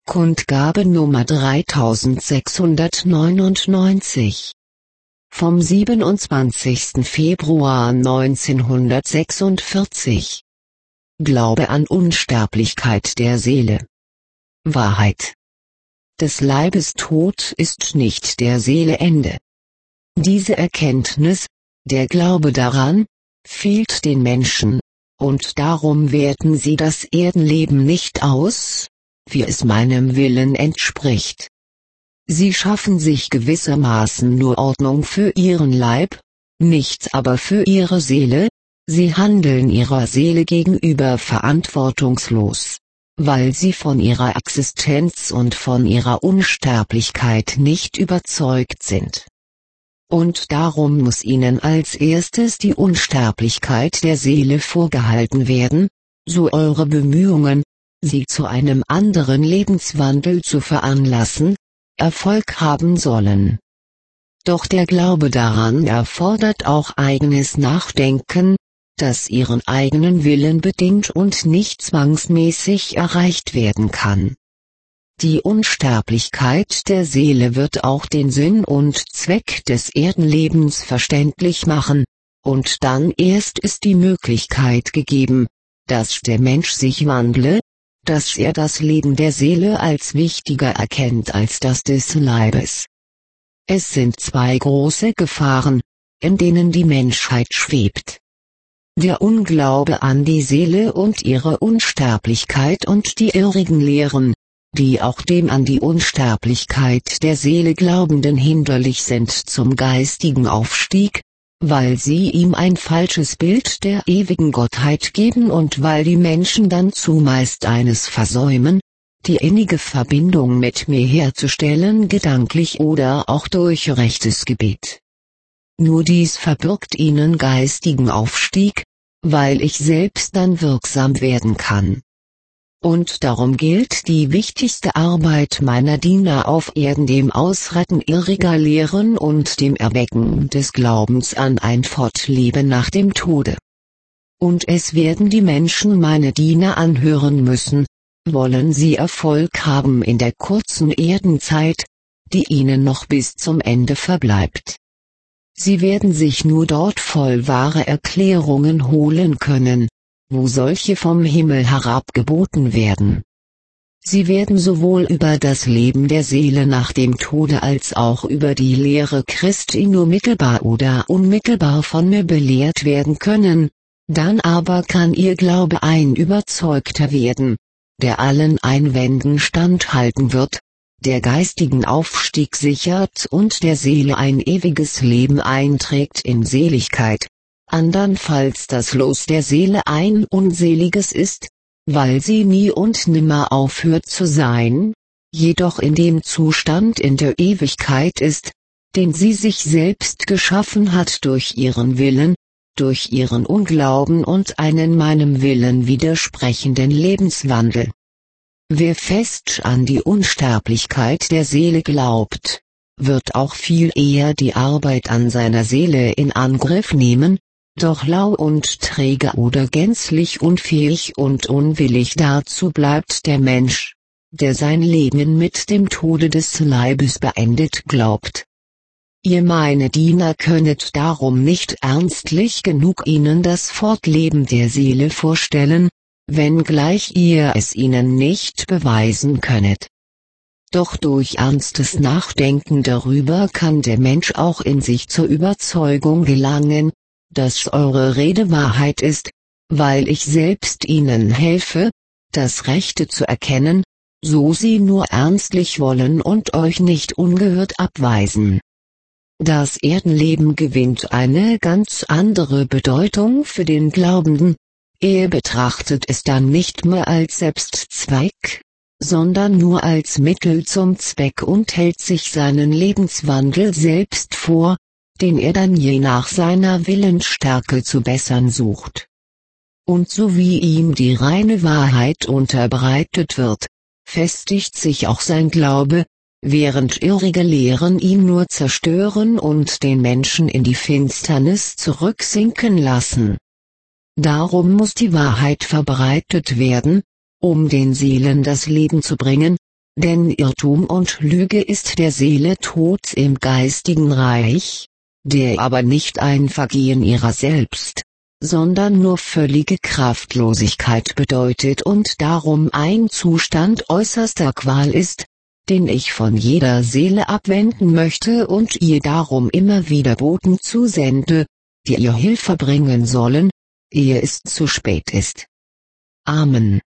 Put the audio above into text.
Kundgabe Nummer 3699. Vom 27. Februar 1946. Glaube an Unsterblichkeit der Seele. Wahrheit. Des Leibes Tod ist nicht der Seele Ende. Diese Erkenntnis, der Glaube daran, fehlt den Menschen, und darum werten sie das Erdenleben nicht aus, wie es meinem Willen entspricht. Sie schaffen sich gewissermaßen nur Ordnung für ihren Leib, nichts aber für ihre Seele, sie handeln ihrer Seele gegenüber verantwortungslos, weil sie von ihrer Existenz und von ihrer Unsterblichkeit nicht überzeugt sind. Und darum muss ihnen als erstes die Unsterblichkeit der Seele vorgehalten werden, so eure Bemühungen, sie zu einem anderen Lebenswandel zu veranlassen, Erfolg haben sollen. Doch der Glaube daran erfordert auch eigenes Nachdenken, das ihren eigenen Willen bedingt und nicht zwangsmäßig erreicht werden kann. Die Unsterblichkeit der Seele wird auch den Sinn und Zweck des Erdenlebens verständlich machen, und dann erst ist die Möglichkeit gegeben, dass der Mensch sich wandle, dass er das Leben der Seele als wichtiger erkennt als das des Leibes. Es sind zwei große Gefahren, in denen die Menschheit schwebt. Der Unglaube an die Seele und ihre Unsterblichkeit und die irrigen Lehren, die auch dem an die Unsterblichkeit der Seele Glaubenden hinderlich sind zum geistigen Aufstieg, weil sie ihm ein falsches Bild der ewigen Gottheit geben und weil die Menschen dann zumeist eines versäumen, die innige Verbindung mit mir herzustellen, gedanklich oder auch durch rechtes Gebet. Nur dies verbirgt ihnen geistigen Aufstieg, weil ich selbst dann wirksam werden kann. Und darum gilt die wichtigste Arbeit meiner Diener auf Erden dem Ausretten irriger Lehren und dem Erwecken des Glaubens an ein Fortleben nach dem Tode. Und es werden die Menschen meine Diener anhören müssen, wollen sie Erfolg haben in der kurzen Erdenzeit, die ihnen noch bis zum Ende verbleibt. Sie werden sich nur dort voll wahre Erklärungen holen können, wo solche vom Himmel herab geboten werden. Sie werden sowohl über das Leben der Seele nach dem Tode als auch über die Lehre Christi nur mittelbar oder unmittelbar von mir belehrt werden können, dann aber kann ihr Glaube ein überzeugter werden, der allen Einwänden standhalten wird, der geistigen Aufstieg sichert und der Seele ein ewiges Leben einträgt in Seligkeit. Andernfalls das Los der Seele ein unseliges ist, weil sie nie und nimmer aufhört zu sein, jedoch in dem Zustand in der Ewigkeit ist, den sie sich selbst geschaffen hat durch ihren Willen, durch ihren Unglauben und einen meinem Willen widersprechenden Lebenswandel. Wer fest an die Unsterblichkeit der Seele glaubt, wird auch viel eher die Arbeit an seiner Seele in Angriff nehmen, doch lau und träge oder gänzlich unfähig und unwillig dazu bleibt der Mensch, der sein Leben mit dem Tode des Leibes beendet glaubt. Ihr meine Diener könnet darum nicht ernstlich genug ihnen das Fortleben der Seele vorstellen, wenngleich ihr es ihnen nicht beweisen könnet. Doch durch ernstes Nachdenken darüber kann der Mensch auch in sich zur Überzeugung gelangen, dass eure Rede Wahrheit ist, weil ich selbst ihnen helfe, das Rechte zu erkennen, so sie nur ernstlich wollen und euch nicht ungehört abweisen. Das Erdenleben gewinnt eine ganz andere Bedeutung für den Glaubenden, er betrachtet es dann nicht mehr als Selbstzweck, sondern nur als Mittel zum Zweck und hält sich seinen Lebenswandel selbst vor, den er dann je nach seiner Willensstärke zu bessern sucht. Und so wie ihm die reine Wahrheit unterbreitet wird, festigt sich auch sein Glaube, während irrige Lehren ihn nur zerstören und den Menschen in die Finsternis zurücksinken lassen. Darum muss die Wahrheit verbreitet werden, um den Seelen das Leben zu bringen, Denn Irrtum und Lüge ist der Seele Tod im geistigen Reich, der aber nicht ein Vergehen ihrer selbst, sondern nur völlige Kraftlosigkeit bedeutet und darum ein Zustand äußerster Qual ist, den ich von jeder Seele abwenden möchte und ihr darum immer wieder Boten zusende, die ihr Hilfe bringen sollen, ehe es zu spät ist. Amen.